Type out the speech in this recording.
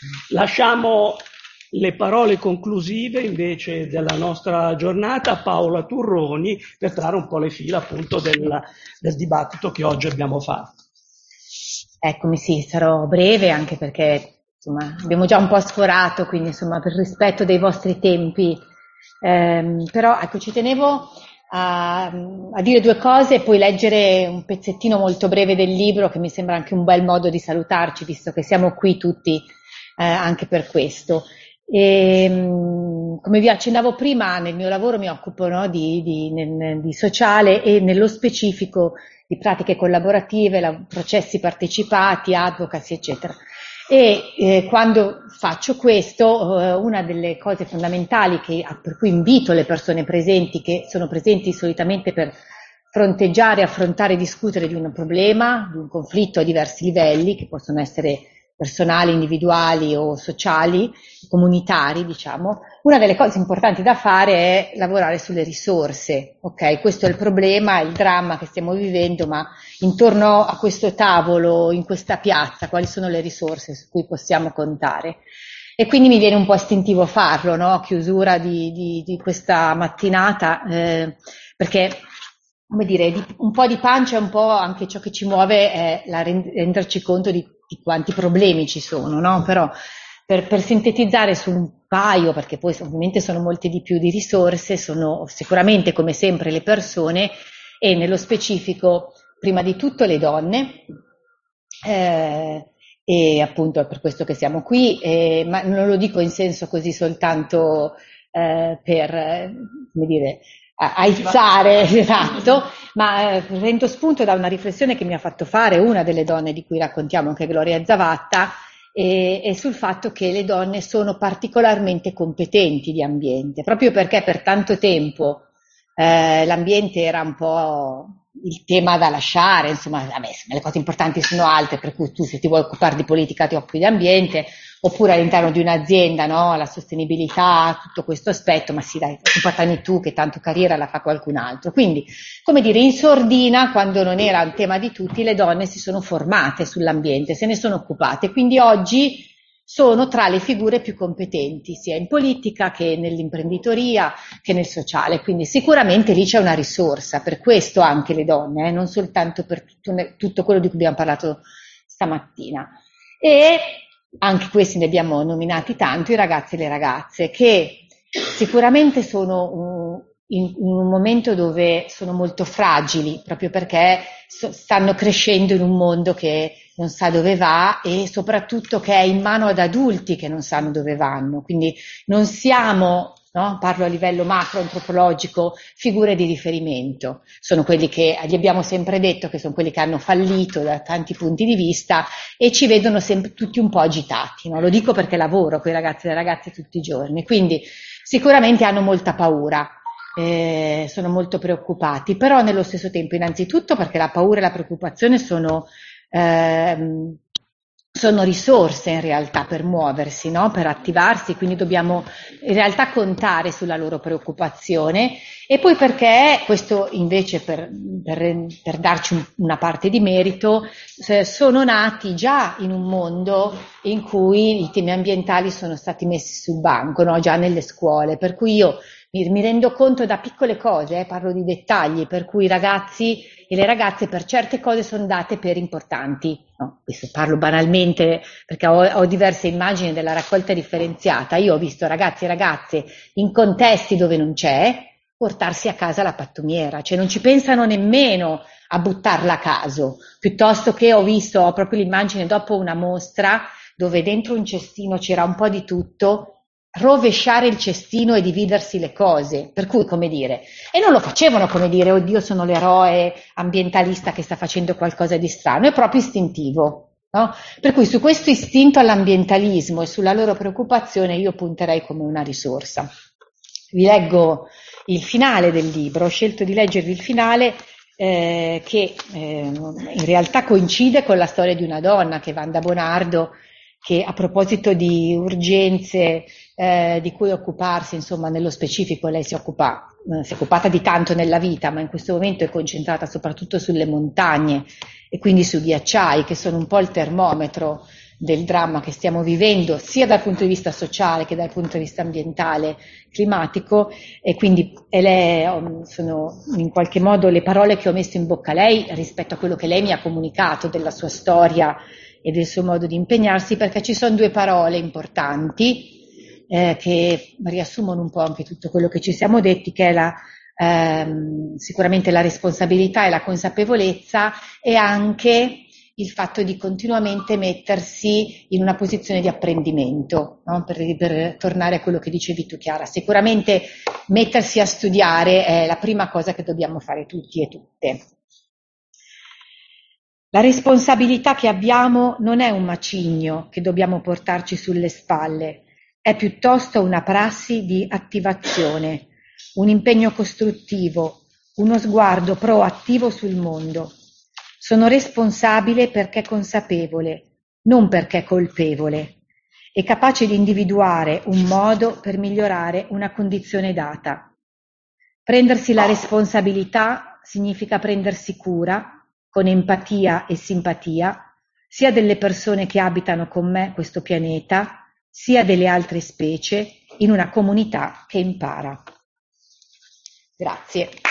Lasciamo le parole conclusive invece della nostra giornata a Paola Turroni per trarre un po' le fila appunto del dibattito che oggi abbiamo fatto. Eccomi, sì, sarò breve anche perché insomma abbiamo già un po' sforato, quindi insomma per rispetto dei vostri tempi, però ecco ci tenevo a dire due cose e poi leggere un pezzettino molto breve del libro che mi sembra anche un bel modo di salutarci, visto che siamo qui tutti anche per questo. Come vi accennavo prima, nel mio lavoro mi occupo, no, di sociale e nello specifico di pratiche collaborative, processi partecipati, advocacy, eccetera. Quando faccio questo, una delle cose fondamentali per cui invito le persone presenti, che sono presenti solitamente per fronteggiare, affrontare e discutere di un problema, di un conflitto a diversi livelli, che possono essere personali, individuali o sociali, comunitari, diciamo, una delle cose importanti da fare è lavorare sulle risorse, ok? Questo è il problema, è il dramma che stiamo vivendo, ma intorno a questo tavolo, in questa piazza, quali sono le risorse su cui possiamo contare? E quindi mi viene un po' istintivo farlo, no? A chiusura di questa mattinata, perché come dire, un po' di pancia è un po' anche ciò che ci muove, è renderci conto di quanti problemi ci sono, no? Però per sintetizzare su un paio, perché poi ovviamente sono molte di più di risorse, sono sicuramente come sempre le persone e nello specifico prima di tutto le donne, e appunto è per questo che siamo qui, ma non lo dico in senso così soltanto per, come dire, aizzare, esatto, ma prendo spunto da una riflessione che mi ha fatto fare una delle donne di cui raccontiamo, che è Gloria Zavatta, e sul fatto che le donne sono particolarmente competenti di ambiente, proprio perché per tanto tempo l'ambiente era un po' il tema da lasciare, insomma, vabbè, le cose importanti sono altre, per cui tu se ti vuoi occupare di politica ti occupi di ambiente, oppure all'interno di un'azienda, no, la sostenibilità, tutto questo aspetto, ma sì dai, occupatene tu che tanto carriera la fa qualcun altro. Quindi, come dire, in sordina, quando non era un tema di tutti, le donne si sono formate sull'ambiente, se ne sono occupate, quindi oggi sono tra le figure più competenti, sia in politica che nell'imprenditoria che nel sociale, quindi sicuramente lì c'è una risorsa, per questo anche le donne, non soltanto per tutto quello di cui abbiamo parlato stamattina. E anche questi ne abbiamo nominati tanto, i ragazzi e le ragazze, che sicuramente sono in un momento dove sono molto fragili, proprio perché stanno crescendo in un mondo che non sa dove va e soprattutto che è in mano ad adulti che non sanno dove vanno. Quindi non siamo, no? Parlo a livello macro-antropologico, figure di riferimento. Sono quelli che gli abbiamo sempre detto che sono quelli che hanno fallito da tanti punti di vista e ci vedono sempre tutti un po' agitati. No? Lo dico perché lavoro con i ragazzi e le ragazze tutti i giorni. Quindi sicuramente hanno molta paura. Sono molto preoccupati, però nello stesso tempo innanzitutto perché la paura e la preoccupazione sono risorse in realtà per muoversi, no? Per attivarsi, quindi dobbiamo in realtà contare sulla loro preoccupazione e poi perché questo invece per darci una parte di merito sono nati già in un mondo in cui i temi ambientali sono stati messi sul banco, no? Già nelle scuole, per cui io mi rendo conto da piccole cose, parlo di dettagli, per cui i ragazzi e le ragazze per certe cose sono date per importanti. No, questo parlo banalmente perché ho diverse immagini della raccolta differenziata. Io ho visto ragazzi e ragazze in contesti dove non c'è portarsi a casa la pattumiera, cioè non ci pensano nemmeno a buttarla a caso, piuttosto che ho proprio l'immagine dopo una mostra dove dentro un cestino c'era un po' di tutto, rovesciare il cestino e dividersi le cose, per cui come dire, e non lo facevano come dire, oddio sono l'eroe ambientalista che sta facendo qualcosa di strano, è proprio istintivo, no? Per cui su questo istinto all'ambientalismo e sulla loro preoccupazione io punterei come una risorsa. Vi leggo il finale del libro, ho scelto di leggervi il finale che in realtà coincide con la storia di una donna, che è Wanda Bonardo, che a proposito di urgenze di cui occuparsi, insomma nello specifico lei si è occupata di tanto nella vita, ma in questo momento è concentrata soprattutto sulle montagne e quindi sui ghiacciai che sono un po' il termometro del dramma che stiamo vivendo, sia dal punto di vista sociale che dal punto di vista ambientale, climatico, e quindi sono in qualche modo le parole che ho messo in bocca a lei rispetto a quello che lei mi ha comunicato della sua storia e del suo modo di impegnarsi, perché ci sono due parole importanti che riassumono un po' anche tutto quello che ci siamo detti, che è sicuramente la responsabilità e la consapevolezza, e anche il fatto di continuamente mettersi in una posizione di apprendimento, no? Per tornare a quello che dicevi tu, Chiara. Sicuramente mettersi a studiare è la prima cosa che dobbiamo fare tutti e tutte. La responsabilità che abbiamo non è un macigno che dobbiamo portarci sulle spalle, è piuttosto una prassi di attivazione, un impegno costruttivo, uno sguardo proattivo sul mondo. Sono responsabile perché consapevole, non perché colpevole, e capace di individuare un modo per migliorare una condizione data. Prendersi la responsabilità significa prendersi cura, con empatia e simpatia, sia delle persone che abitano con me questo pianeta, sia delle altre specie, in una comunità che impara. Grazie.